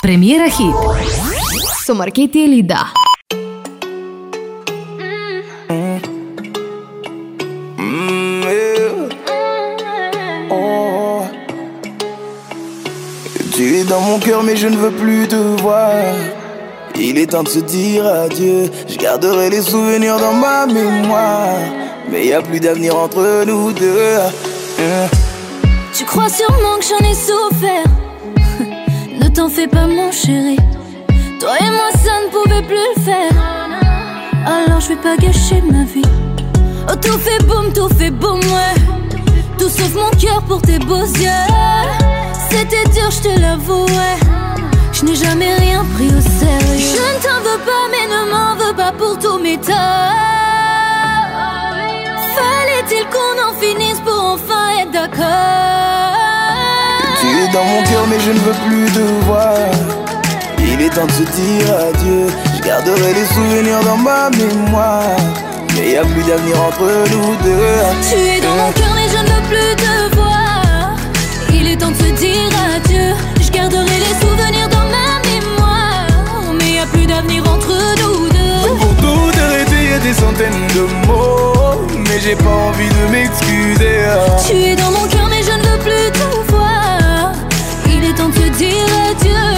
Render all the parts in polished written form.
Премиера хит со Маркети и Лида. Tu es dans mon cœur mais je ne veux plus te voir. Il est temps de se dire adieu. Je garderai les souvenirs dans ma mémoire, mais y a plus d'avenir entre nous deux. Tu crois sûrement que j'en ai souffert. Ne t'en fais pas mon chéri. Toi et moi ça ne pouvait plus le faire. Alors je vais pas gâcher ma vie. Oh tout fait boum ouais. Tout sauf mon cœur pour tes beaux yeux. C'était dur je te l'avoue ouais. Je n'ai jamais rien pris au sérieux. Je ne t'en veux pas mais ne m'en veux pas pour tous mes torts. Fallait-il qu'on en finisse pour enfin être d'accord? Tu es dans mon cœur mais je ne veux plus te voir. Il est temps de se dire adieu. Je garderai les souvenirs dans ma mémoire, mais y a plus d'avenir entre nous deux. Tu es dans mon cœur mais je ne veux plus te voir. Il est temps de se dire adieu. Je garderai les souvenirs dans ma mémoire, mais y a plus d'avenir entre nous deux. Pour tout arrêter y a des centaines de mots, mais j'ai pas envie de m'excuser. Tu es dans mon cœur mais je ne veux plus te voir. Il est temps de se dire adieu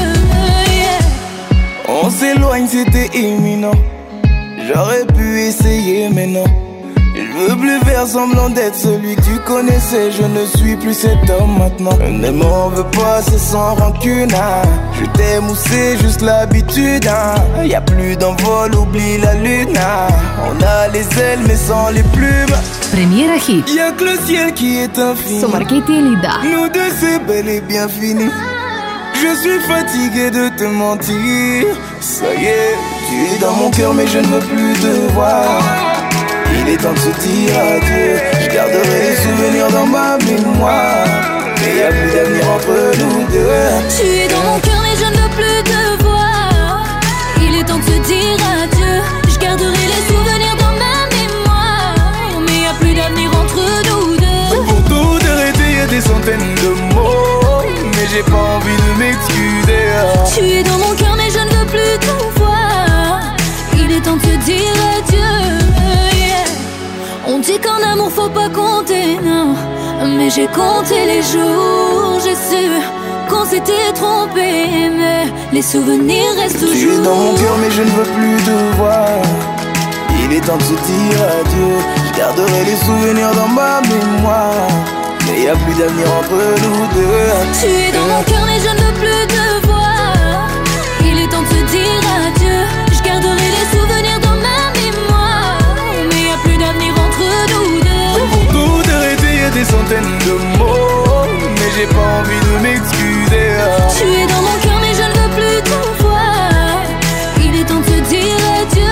yeah. On s'éloigne, c'était imminent. J'aurais pu essayer mais non. Je veux plus faire semblant d'être celui que tu connaissais. Je ne suis plus cet homme maintenant. Ne m'en veux pas, c'est sans rancune hein. Je t'aime ou c'est juste l'habitude hein. Y a plus d'envol, oublie la lune hein. On a les ailes mais sans les plumes. Премиера хит Y'a que le ciel qui est infini. со Маркети и Лида. Nous deux c'est bel et bien fini. Je suis fatigué de te mentir. Ça y est, tu es dans mon cœur mais je ne veux plus te voir. Il est temps de se dire adieu. Je garderai les souvenirs dans ma mémoire, mais y a plus d'avenir entre nous deux. Tu es dans mon cœur mais je ne veux plus te voir. Il est temps de se dire adieu. Je garderai les souvenirs dans ma mémoire, mais y a plus d'avenir entre nous deux. Pour tout arrêter y a des centaines de mots, mais j'ai pas envie de m'excuser. Tu es dans mon cœur mais je ne veux plus te voir. Il est temps de se dire adieu yeah. On dit qu'en amour faut pas compter, non. Mais j'ai compté les jours. J'ai su qu'on s'était trompé, mais les souvenirs restent toujours. Tu es dans mon cœur mais je ne veux plus te voir. Il est temps de se dire adieu. Je garderai les souvenirs dans ma mémoire, mais y a plus d'avenir entre nous deux. Tu es dans mon cœur mais je ne veux plus te voir. Il est temps de se dire adieu. Je garderai les souvenirs dans ma mémoire, mais y a plus d'avenir entre nous deux. Pour tout arrêter y a des centaines de mots, mais j'ai pas envie de m'excuser. Tu es dans mon cœur mais je ne veux plus te voir. Il est temps de se dire adieu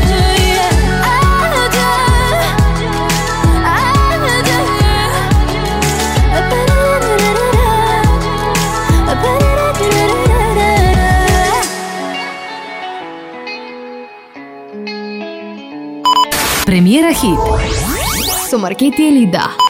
yeah. Adieu, Премиера хит со Маркети и Лида.